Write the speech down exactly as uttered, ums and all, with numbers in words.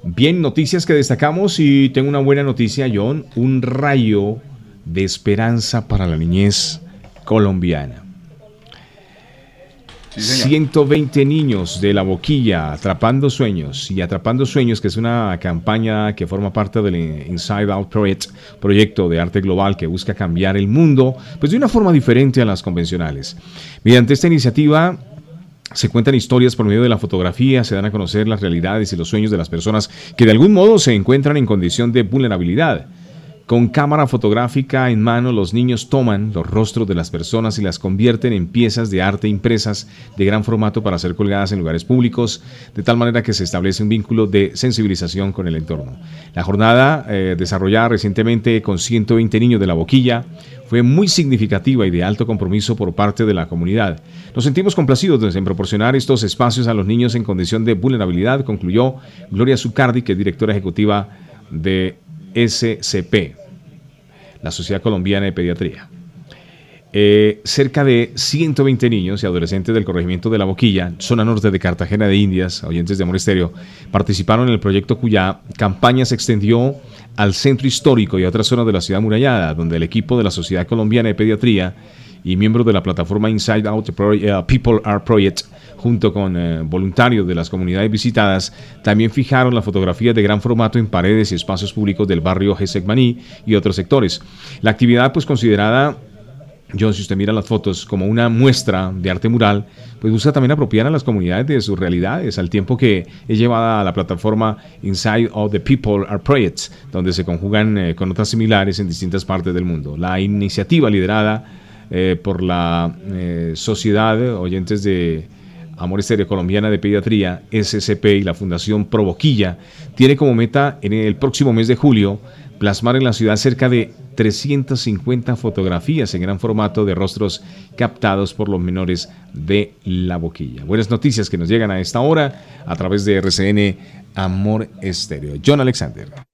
Bien, noticias que destacamos y tengo una buena noticia, John, un rayo de esperanza para la niñez colombiana. Sí, señor. ciento veinte niños de La Boquilla atrapando sueños y atrapando sueños, que es una campaña que forma parte del Inside Out Project, proyecto de arte global que busca cambiar el mundo, pues de una forma diferente a las convencionales. Mediante esta iniciativa se cuentan historias por medio de la fotografía, se dan a conocer las realidades y los sueños de las personas que de algún modo se encuentran en condición de vulnerabilidad. Con cámara fotográfica en mano, los niños toman los rostros de las personas y las convierten en piezas de arte impresas de gran formato para ser colgadas en lugares públicos, de tal manera que se establece un vínculo de sensibilización con el entorno. La jornada, eh, desarrollada recientemente con ciento veinte niños de La Boquilla, fue muy significativa y de alto compromiso por parte de la comunidad. Nos sentimos complacidos en proporcionar estos espacios a los niños en condición de vulnerabilidad, concluyó Gloria Zucardi, que es directora ejecutiva de S C P, la Sociedad Colombiana de Pediatría. Eh, cerca de ciento veinte niños y adolescentes del corregimiento de La Boquilla, zona norte de Cartagena de Indias, oyentes de Amor Estéreo, participaron en el proyecto cuya campaña se extendió al centro histórico y a otras zonas de la ciudad amurallada, donde el equipo de la Sociedad Colombiana de Pediatría y miembros de la plataforma Inside Out uh, People Art Project, junto con eh, voluntarios de las comunidades visitadas, también fijaron las fotografías de gran formato en paredes y espacios públicos del barrio Gesegmaní y otros sectores. La actividad, pues considerada, John, si usted mira las fotos, como una muestra de arte mural, pues busca también apropiar a las comunidades de sus realidades, al tiempo que es llevada a la plataforma Inside of the People Art Project, donde se conjugan eh, con otras similares en distintas partes del mundo. La iniciativa liderada eh, por la eh, Sociedad Oyentes de Amor Estéreo Colombiana de Pediatría, S C P, y la Fundación Pro Boquilla, tiene como meta en el próximo mes de julio plasmar en la ciudad cerca de trescientas cincuenta fotografías en gran formato de rostros captados por los menores de La Boquilla. Buenas noticias que nos llegan a esta hora a través de R C N Amor Estéreo. John Alexander.